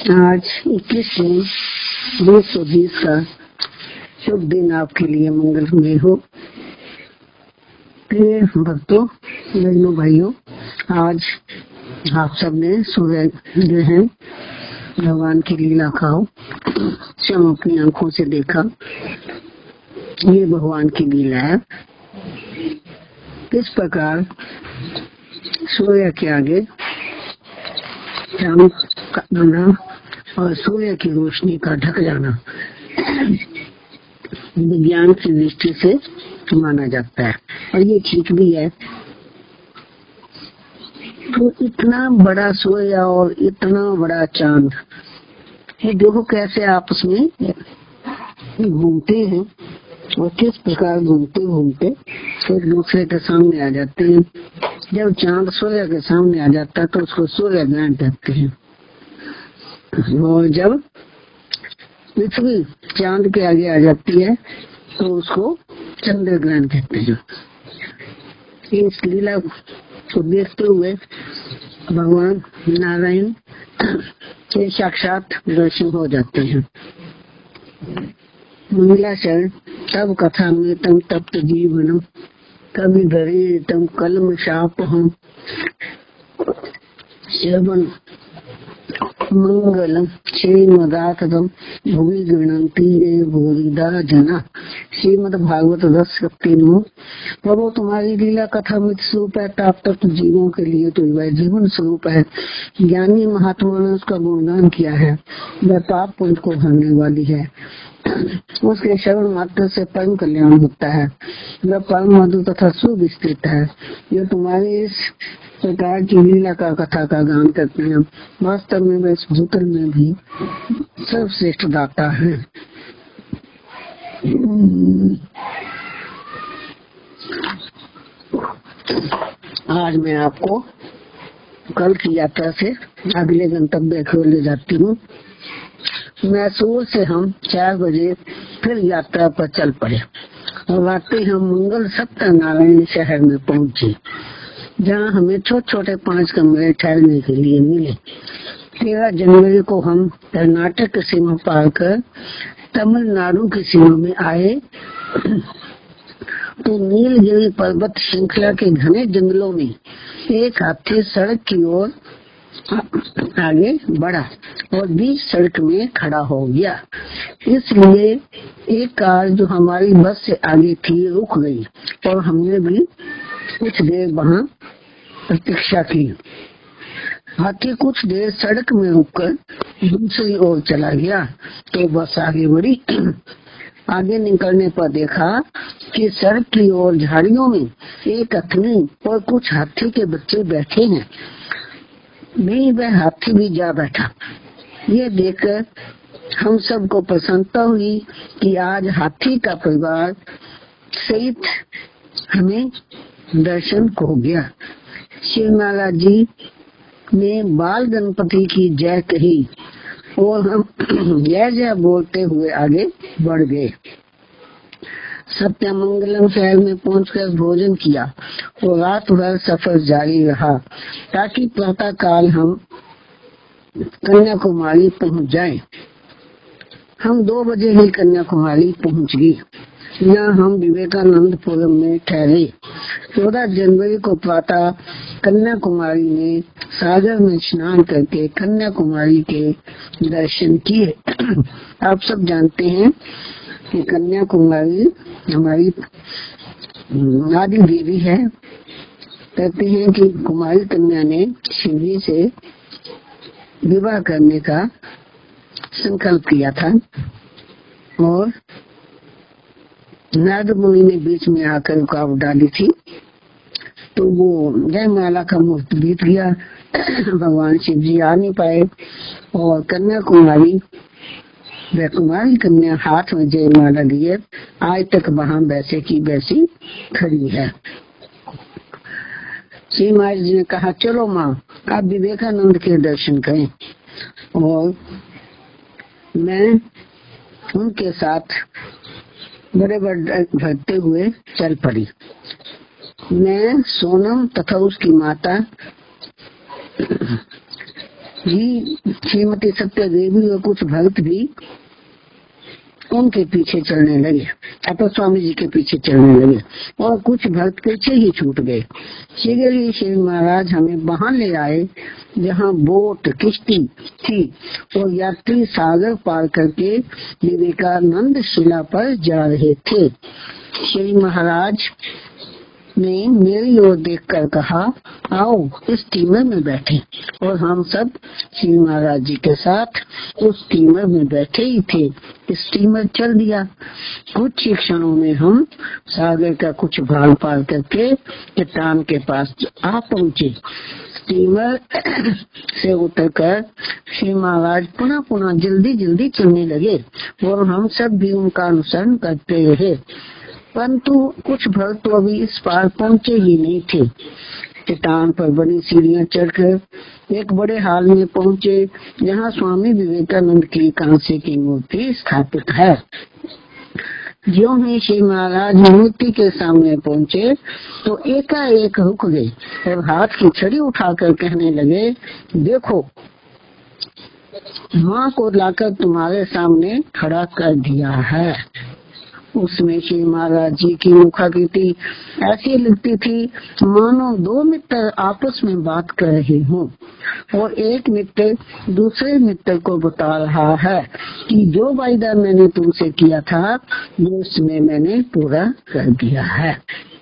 आज 21 जून 2020 का शुभ दिन आपके लिए मंगलमय हो। प्रिय भक्तों, बहनों, भाइयों, आज आप सबने सुबह जो है भगवान की लीला का स्वयं अपनी आंखों से देखा। ये भगवान की लीला है। किस प्रकार सूर्य के आगे चांद का आना और सूर्य की रोशनी का ढक जाना विज्ञान की दृष्टि से माना जाता है, और ये ठीक भी है। तो इतना बड़ा सूर्य और इतना बड़ा चांद, ये देखो कैसे आपस में घूमते हैं और किस प्रकार घूमते घूमते एक दूसरे के सामने आ जाते हैं। जब चांद सूर्य के सामने आ जाता है तो उसको सूर्य ग्रहण कहते हैं, और जब पृथ्वी चांद के आगे आ जाती है तो उसको चंद्र ग्रहण कहते हैं। इस लीला को देखते हुए भगवान नारायण के साक्षात दर्शन हो जाते हैं। मंगलाचरण तब कथा में तम तप्त जीवनम कवि धरे तम कलम शाप हम श्रवण मंगलम श्रीमदातम भूमि गृणंती भूरिदा जना। श्रीमद भागवत 10:9। प्रभु तुम्हारी लीला कथा में स्वरूप है, ताप तप्त जीवों के लिए तो वह जीवन स्वरूप है। ज्ञानी महात्मा ने उसका गुणगान किया है। वह पाप पुण्य को भरने वाली है। उसके श्रवण मात्र से परम कल्याण होता है। वह परम मधुर तथा सुविस्तृत है। जो तुम्हारी इस प्रकार की लीला का कथा का गान करते हैं, वास्तव में वह इस भूतल में भी सर्वश्रेष्ठ दाता है। आज मैं आपको कल की यात्रा से अगले गंतव्य की ओर ले जाती हूँ। मैसूर से हम 4 बजे फिर यात्रा पर चल पड़े और वाकई हम मंगल सत्यनारायण शहर में पहुँचे, जहाँ हमें छोटे छोटे 5 कमरे ठहरने के लिए मिले। 13 जनवरी को हम कर्नाटक की सीमा पार कर तमिलनाडु की सीमा में आए तो नीलगिरी पर्वत श्रृंखला के घने जंगलों में एक हाथी सड़क की ओर आगे बढ़ा और बीच सड़क में खड़ा हो गया। इसलिए एक कार जो हमारी बस से आगे थी रुक गई और हमने भी कुछ देर वहाँ प्रतीक्षा की। हाथी कुछ देर सड़क में रुककर दूसरी ओर चला गया तो बस आगे बढ़ी। आगे निकलने पर देखा कि सड़क की ओर झाड़ियों में एक अथनी और कुछ हाथी के बच्चे बैठे हैं। भी वह हाथी भी जा बैठा। ये देखकर हम सबको प्रसन्नता हुई कि आज हाथी का परिवार सहित हमें दर्शन हो गया। शिवमाला जी ने बाल गणपति की जय कही और हम जय जय बोलते हुए आगे बढ़ गए। सत्यमंगलम शहर में पहुंचकर भोजन किया और रात भर सफर जारी रहा ताकि प्रातः काल हम कन्याकुमारी पहुंच जाएं। हम 2 बजे ही कन्याकुमारी पहुंच गए। यहाँ हम विवेकानंदपुरम में ठहरे। 14 जनवरी को प्रातः कन्याकुमारी में सागर में स्नान करके कन्याकुमारी के दर्शन किए। आप सब जानते हैं कि कन्याकुमारी हमारी आदि देवी है। कहते हैं कि कुमारी कन्या ने शिवजी से विवाह करने का संकल्प किया था और नारद मुनि ने बीच में आकर रुकावट डाली थी, तो वो जयमाला का मुहूर्त बीत गया। भगवान शिव जी आ नहीं पाए और कन्याकुमारी वह कुमारी कन्या हाथ में जयमाला लिए आज तक वहाँ वैसे की वैसी खड़ी है। श्री महाराज जी ने कहा, चलो माँ आप विवेकानंद के दर्शन करें, और मैं उनके साथ बड़े बड़े भरते हुए चल पड़ी। मैं सोनम तथा उसकी माता जी श्रीमती सत्य देवी और कुछ भक्त भी उनके पीछे चलने लगे, अतः स्वामी जी के पीछे चलने लगे और कुछ भक्त पीछे ही छूट गए। शीघ्र ही श्री महाराज हमें वहां ले आए जहां बोट किश्ती थी और यात्री सागर पार करके विवेकानंद शिला पर जा रहे थे। श्री महाराज ने मेरी ओर देखकर कहा, आओ इस स्टीमर में बैठे। और हम सब श्री महाराज जी के साथ उस स्टीमर में बैठे ही थे। स्टीमर चल दिया। कुछ ही क्षणों में हम सागर का कुछ भाग पार करके चट्टान के पास आ पहुँचे। स्टीमर से उतरकर श्री महाराज पुनः जल्दी जल्दी चलने लगे और हम सब भी उनका अनुसरण करते रहे, परंतु कुछ भक्त तो अभी इस पार पहुँचे ही नहीं थे। चट्टान पर बनी सीढ़ियां चढ़कर एक बड़े हाल में पहुँचे जहाँ स्वामी विवेकानंद की कांसे की मूर्ति स्थापित है। ज्यों ही श्री महाराज मूर्ति के सामने पहुँचे तो एकाएक रुक गए और हाथ की छड़ी उठाकर कहने लगे, देखो माँ को लाकर तुम्हारे सामने खड़ा कर दिया है। उसमें श्री महाराज जी की मुखाकृति ऐसी लगती थी मानो दो मित्र आपस में बात कर रहे हों और एक मित्र दूसरे मित्र को बता रहा है कि जो वायदा मैंने तुमसे किया था वो उसमें मैंने पूरा कर दिया है।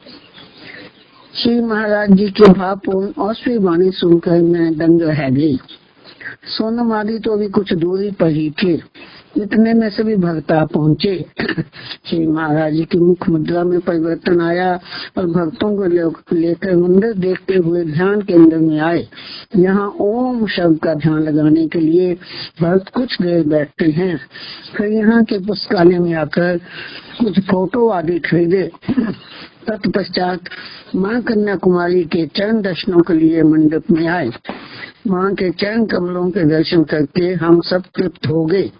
श्री महाराज जी के भावपूर्ण और श्री वाणी सुनकर मैं दंग रह गई। सोनम आदि तो अभी कुछ दूरी पर ही थे। इतने में सभी भक्ता पहुँचे। श्री महाराज जी की मुख मुद्रा में परिवर्तन आया और भक्तों को लेकर मंदिर देखते हुए ध्यान केंद्र में आए। यहाँ ओम शब्द का ध्यान लगाने के लिए भक्त कुछ देर बैठते हैं, फिर यहाँ के पुस्तकालय में आकर कुछ फोटो आदि खरीदे। तत्पश्चात माँ कन्याकुमारी के चरण दर्शनों के लिए मंडप में आए। माँ के चरण कमलों के दर्शन करके हम सब तृप्त हो गए।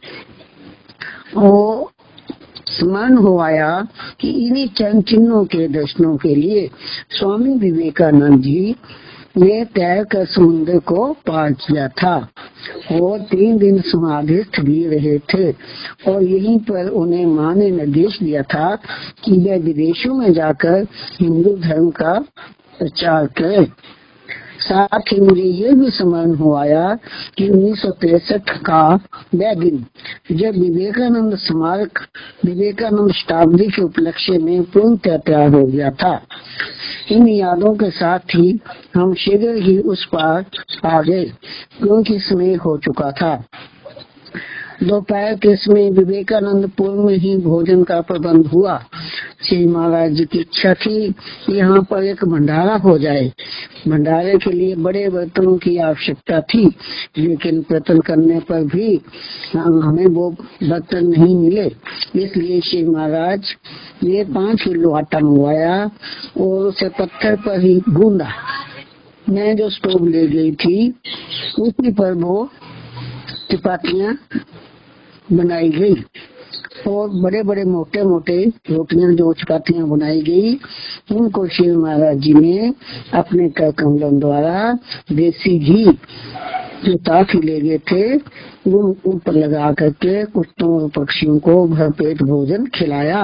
वो स्मरण हो आया कि इन्हीं चरण चिन्हों के दर्शनों के लिए स्वामी विवेकानंद जी ने तैरकर समुद्र को पार किया था और 3 दिन समाधिस्थ भी रहे थे और यहीं पर उन्हें माँ ने निर्देश दिया था कि वे विदेशों में जाकर हिंदू धर्म का प्रचार करें। साथ ही मुझे ये भी स्मरण हो आया कि 1963 का वह दिन जब विवेकानंद स्मारक विवेकानंद शताब्दी के उपलक्ष्य में पूर्णतः तैयार हो गया था। इन यादों के साथ ही हम शीघ्र ही उस पार आ गए क्योंकि समय हो चुका था। दोपहर के समय विवेकानंदपुर में ही भोजन का प्रबंध हुआ। श्री महाराज जी की इच्छा थी यहाँ पर एक भंडारा हो जाए। भंडारे के लिए बड़े बर्तनों की आवश्यकता थी, लेकिन प्रयत्न करने पर भी हमें वो बर्तन नहीं मिले। इसलिए श्री महाराज ने 5 किलो आटा मंगवाया और उसे पत्थर पर ही गूंदा। मैं जो स्टोव ले गई थी उसी पर वो चपातियाँ बनाई गई और बड़े बड़े मोटे मोटे रोटियां जो चपातियाँ बनाई गई उनको श्री महाराज जी ने अपने कर कमलों द्वारा देसी घी जो ताकि ले गए थे वो ऊपर लगा करके कुत्तों और पक्षियों को भरपेट भोजन खिलाया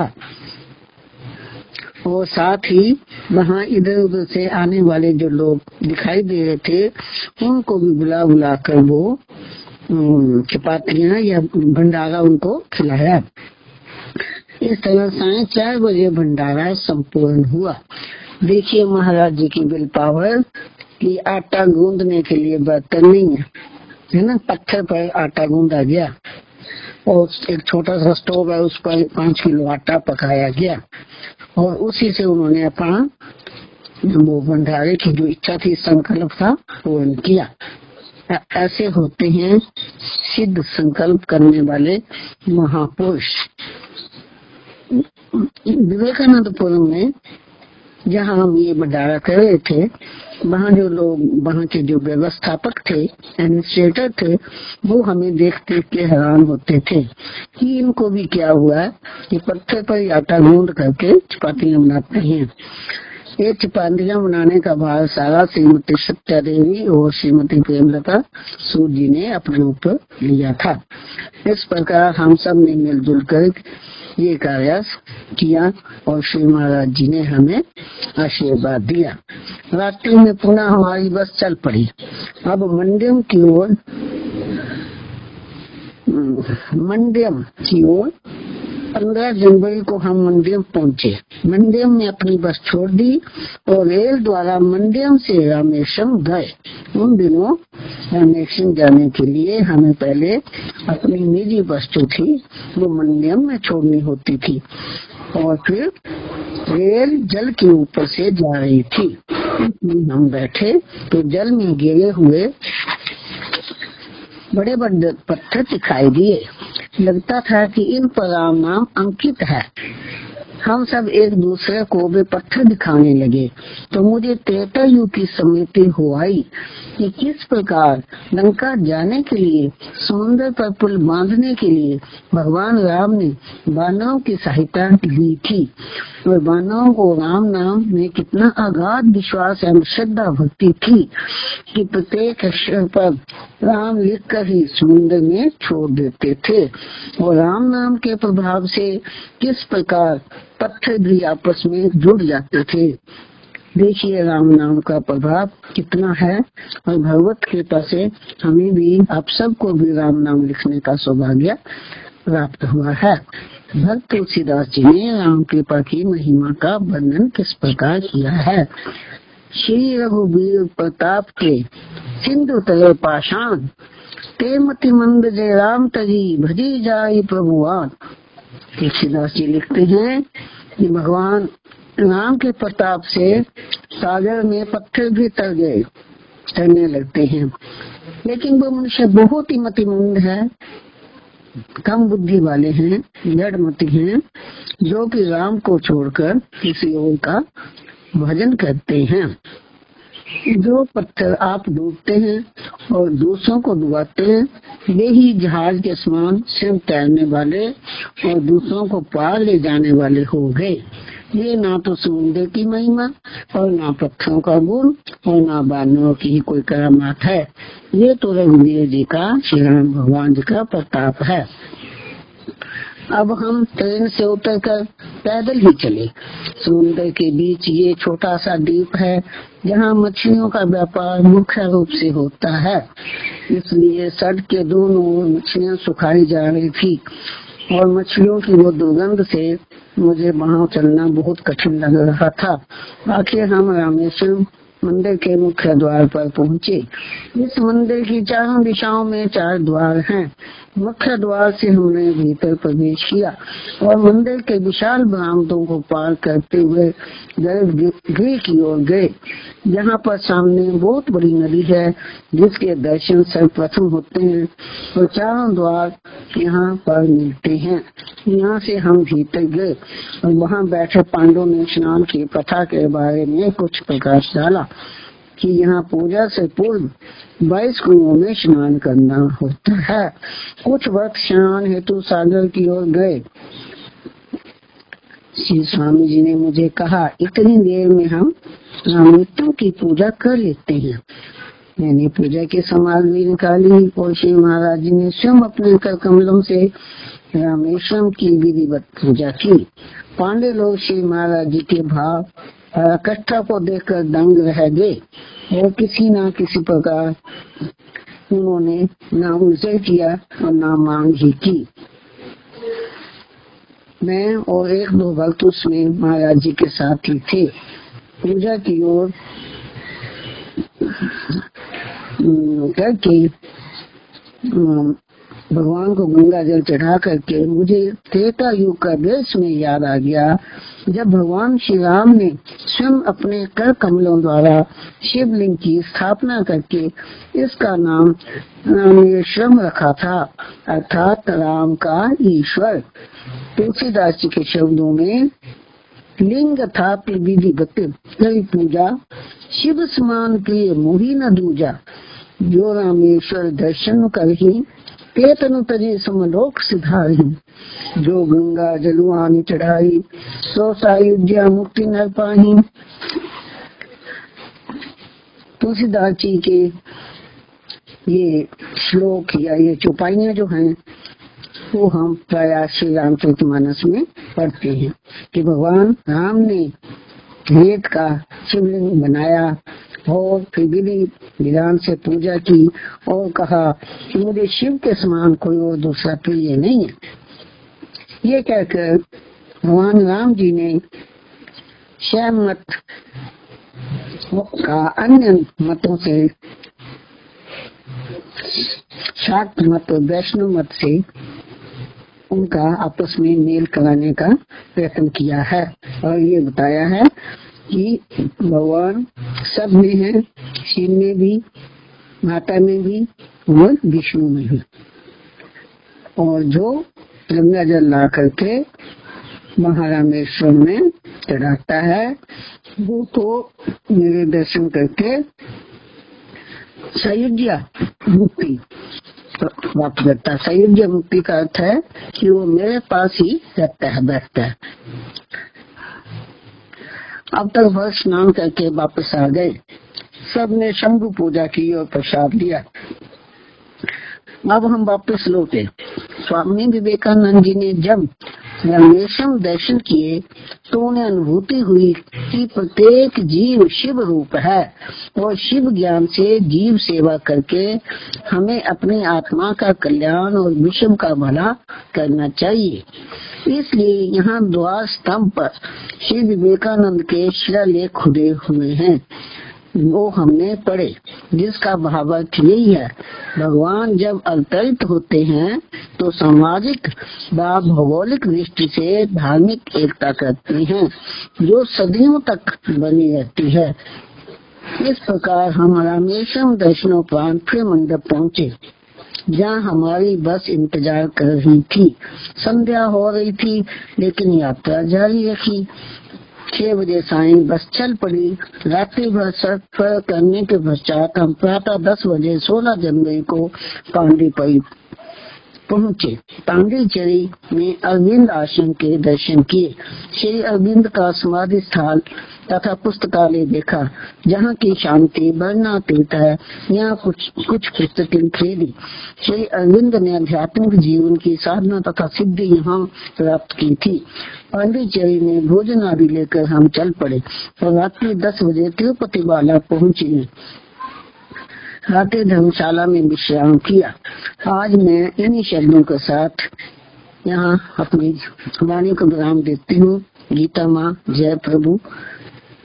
और साथ ही वहाँ इधर उधर से आने वाले जो लोग दिखाई दे रहे थे उनको भी बुला बुला कर वो चपातियाँ या भंडारा उनको खिलाया। इस तरह 4:30 बजे भंडारा संपूर्ण हुआ। देखिए महाराज जी की विल पावर कि आटा गूंदने के लिए बर्तन नहीं है ना, पत्थर पर आटा गूंदा गया और एक छोटा सा स्टोव है उस पर 5 किलो आटा पकाया गया और उसी से उन्होंने अपना वो भंडारे की जो इच्छा थी संकल्प था पूर्ण किया। ऐसे होते हैं सिद्ध संकल्प करने वाले महापुरुष। विवेकानंदपुरम में जहाँ हम ये भंडारा कर रहे थे वहाँ जो लोग वहाँ के जो व्यवस्थापक थे एडमिनिस्ट्रेटर थे वो हमें देख देख के हैरान होते थे कि इनको भी क्या हुआ कि पत्थर पर आटा गूंद करके चपातियाँ बनाते हैं। ये टिपांडियां बनाने का भार सारा श्रीमती सत्या देवी और श्रीमती प्रेमलता सूद जी ने अपने ऊपर लिया था। इस प्रकार हम सब ने मिलजुल कर ये कार्य किया और श्री महाराज जी ने हमें आशीर्वाद दिया। रात्रि में पुनः हमारी बस चल पड़ी। अब मंड्यम की ओर 15 जनवरी को हम मंड्यम पहुँचे। मंड्यम में अपनी बस छोड़ दी और रेल द्वारा मंड्यम से रामेश्वरम गए। उन दिनों रामेश्वरम जाने के लिए हमें पहले अपनी निजी बस जो थी वो मंड्यम में छोड़नी होती थी और फिर रेल जल के ऊपर से जा रही थी। हम बैठे तो जल में गिरे हुए बड़े बड़े पत्थर दिखाई दिए। लगता था कि इन पर राम नाम अंकित है। हम सब एक दूसरे को वे पत्थर दिखाने लगे तो मुझे त्रेता युग की स्मृति हो आई कि किस प्रकार लंका जाने के लिए समुद्र पर पुल बांधने के लिए भगवान राम ने वानरों की सहायता ली थी और वानरों को राम नाम में कितना अगाध विश्वास एवं श्रद्धा भक्ति थी कि प्रत्येक अक्षर पर राम लिखकर ही समुद्र में छोड़ देते थे और राम नाम के प्रभाव से किस प्रकार पत्थर भी आपस में जुड़ जाते थे। देखिए राम नाम का प्रभाव कितना है और भगवत कृपा से हमें भी आप सबको भी राम नाम लिखने का सौभाग्य प्राप्त हुआ है। भक्त तुलसीदास जी ने राम कृपा की महिमा का वर्णन किस प्रकार किया है। श्री रघुवीर प्रताप के सिंधु तले पाषाण ते मति मंद जय राम तजी भजी जाई प्रभुआन। तुलसीदास जी लिखते हैं कि भगवान राम के प्रताप से सागर में पत्थर भी तैरने लगते हैं, लेकिन वो मनुष्य बहुत ही मतिमंद है, कम बुद्धि वाले हैं, जड़मति हैं, जो कि राम को छोड़कर किसी और का भजन करते हैं। जो पत्थर आप डूबते हैं और दूसरों को डुबाते हैं, वे ही जहाज के समान सिर्फ तैरने वाले और दूसरों को पार ले जाने वाले हो गए। ये ना तो समुद्र की महिमा और ना पत्थरों का गुण और ना वानरों की ही कोई करामात है। ये तो रघुवीर जी का, श्री राम भगवान जी का प्रताप है। अब हम ट्रेन से उतरकर पैदल ही चले। समुद्र के बीच ये छोटा सा द्वीप है जहाँ मछलियों का व्यापार मुख्य रूप से होता है, इसलिए सड़क के दोनों ओर मछलियाँ सुखाई जा रही थी और मछलियों की वो दुर्गंध से मुझे वहाँ चलना बहुत कठिन लग रहा था। आखिर हम रामेश्वरम मंदिर के मुख्य द्वार पर पहुँचे। इस मंदिर की चारों दिशाओं में 4 द्वार हैं। मुख्य द्वार से हमने भीतर प्रवेश किया और मंदिर के विशाल बरामदों को पार करते हुए गर्भगृह की ओर गए, जहाँ पर सामने बहुत बड़ी नदी है जिसके दर्शन सर्वप्रथम होते हैं और चारों द्वार यहाँ पर मिलते हैं। यहाँ से हम भीतर गए और वहाँ बैठे पांडवों ने स्नान की प्रथा के बारे में कुछ प्रकाश डाला कि यहाँ पूजा से पूर्व 22 कुओं में स्नान करना होता है। कुछ वक्त स्नान हेतु सागर की ओर गए। श्री स्वामी जी ने मुझे कहा, इतनी देर में हम रामेश्वरम की पूजा कर लेते हैं। मैंने पूजा की सामग्री निकाली और श्री महाराज जी ने स्वयं अपने कर कमलों से रामेश्वरम की विधिवत पूजा की। पांडे लोग श्री महाराज जी के भाव कष्टा को देखकर दंग रह गए और किसी न किसी प्रकार उन्होंने ना उल्टे किया और ना मांग ही की। मैं और 1-2 भक्त उसमें महाराज जी के साथ ही थे। पूजा की ओर करके भगवान को गंगा जल चढ़ा करके मुझे त्रेता युग का दृश्य में याद आ गया, जब भगवान श्री राम ने स्वयं अपने कर कमलों द्वारा शिवलिंग की स्थापना करके इसका नाम रामेश्वरम रखा था, अर्थात राम का ईश्वर। तुलसीदास जी के शब्दों में लिंग था विधिवत कई पूजा, शिव समान प्रिय मोही न दूजा, जो रामेश्वर दर्शन कर ही केतन तजी समलोक सिधारी, जो गंगा जलुआनी चढ़ाई सो सायुज्या मुक्ति न पाही। तुलसीदास जी के ये श्लोक या ये चौपाइयां जो हैं वो हम प्राय श्री रामचरितमानस में पढ़ते हैं कि भगवान राम ने रेत का शिवलिंग बनाया और फिर विधि विधान से पूजा की और कहा कि मुझे शिव के समान कोई और दूसरा प्रिय नहीं है। ये कहकर भगवान राम जी ने शैव मत का अन्य मतों से, शाक्त मत और वैष्णव मत से उनका आपस में मेल कराने का प्रयत्न किया है और ये बताया है कि भगवान सब में है, शिव में भी, माता में भी और विष्णु में भी। और जो गंगा जल ला करके महारामेश्वर में चढ़ाता है वो तो मेरे दर्शन करके सायुज्य मुक्ति प्राप्त करता है। सायुज्य मुक्ति का अर्थ है कि वो मेरे पास ही रहता है, बैठता है। अब तक वह स्नान करके वापस आ गए। सबने शंभु पूजा की और प्रसाद लिया। अब हम वापस लौटे। स्वामी विवेकानंद जी ने जब रामेश्वरम दर्शन किए तो उन्हें अनुभूति हुई कि प्रत्येक जीव शिव रूप है और शिव ज्ञान से जीव सेवा करके हमें अपनी आत्मा का कल्याण और विश्व का भला करना चाहिए। इसलिए यहाँ द्वार स्तंभ पर श्री विवेकानंद के शिलालेख खुदे हुए हैं, वो हमने पढ़े, जिसका भावार्थ यही है, भगवान जब अवतरित होते हैं तो सामाजिक व भौगोलिक दृष्टि से धार्मिक एकता करते हैं जो सदियों तक बनी रहती है। इस प्रकार हम रामेश्वरम दर्शनोपरांत फिर मंडप पहुँचे जहाँ हमारी बस इंतजार कर रही थी। संध्या हो रही थी लेकिन यात्रा जारी रखी। 6 बजे सायं बस चल पड़ी। रात्रि भर सफर करने के पश्चात हम प्रातः 10 बजे 16 जनवरी को पांडिपई पहुँचे। पांडिचेरी में अरविंद आश्रम के दर्शन किए। श्री अरविंद का समाधि स्थल तथा पुस्तकालय देखा जहाँ की शांति वर्णनातीत है। यहाँ कुछ पुस्तकें खरीदी। श्री अरविंद ने आध्यात्मिक जीवन की साधना तथा सिद्धि यहाँ प्राप्त की थी। पांडिचेरी में भोजन आदि लेकर हम चल पड़े और रात्रि 10 बजे तिरुपति बाला पहुँचे। रात्रि धर्मशाला में विश्राम किया। आज मैं इन्हीं शब्दों के साथ यहाँ अपनी वाणी को विराम देती हूँ। गीता माँ जय प्रभु।